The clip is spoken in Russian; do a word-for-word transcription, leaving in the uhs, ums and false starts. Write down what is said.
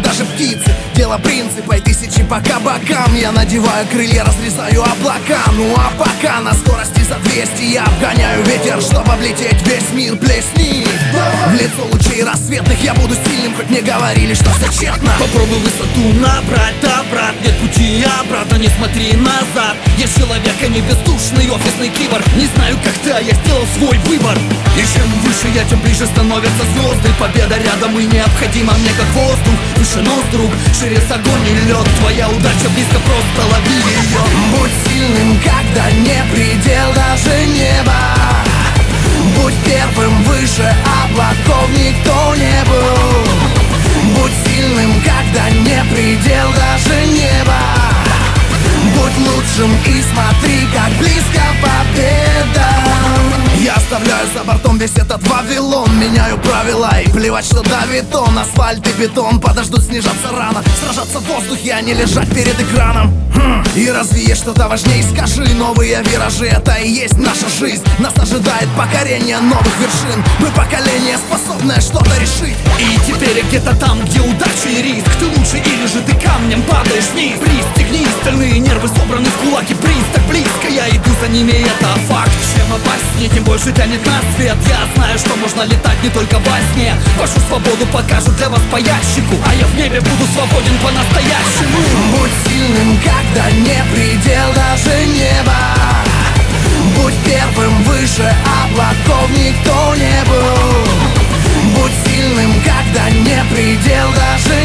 даже птицы. Дело принципа и тысячи по кабакам. Я надеваю крылья, разрезаю облака. Ну а пока на скорости за двести я обгоняю ветер, чтобы облететь весь мир. Плесни в лицо лучей рассветных, я буду сильным, хоть мне говорили, что все тщетно. Попробуй высоту набрать, да, брат, нет пути обратно, не смотри назад. Я человек, а не бездушный офисный киборг. Не знаю, как ты, а я сделал свой выбор. И чем выше я, тем ближе становятся звезды. Победа рядом и необходима мне как воздух. Выше нос, друг, через огонь и лед. Твоя удача близко, просто лови ее. Будь сильным, когда не предел даже неба. Будь первым, выше облаков никто не был. Будь сильным, когда не предел даже неба. Будь лучшим и смотри, как близко победа. Я оставляю за бортом весь этот Вавилон. Меняю правила и плевать, что давит он. Асфальт и бетон подождут снижаться рано. Сражаться в воздухе, а не лежать перед экраном. хм. И разве есть что-то важнее? Скажи, новые виражи, это и есть наша жизнь. Нас ожидает покорение новых вершин. Мы поколение, способное что-то решить. И теперь я где-то там, где удача и риск. Ты лучше или же ты камнем падаешь вниз. Пристегни, стальные нервы собраны в кулаки. Приз так близко, я иду за ними, это факт. Чем опаснее, тем больше тянет на свет. Я знаю, что можно летать не только во сне. Вашу свободу покажут для вас по ящику, а я в небе буду свободен по-настоящему. Будь сильным, когда не предел даже неба. Будь первым, выше облаков никто не был. Будь сильным, когда не предел даже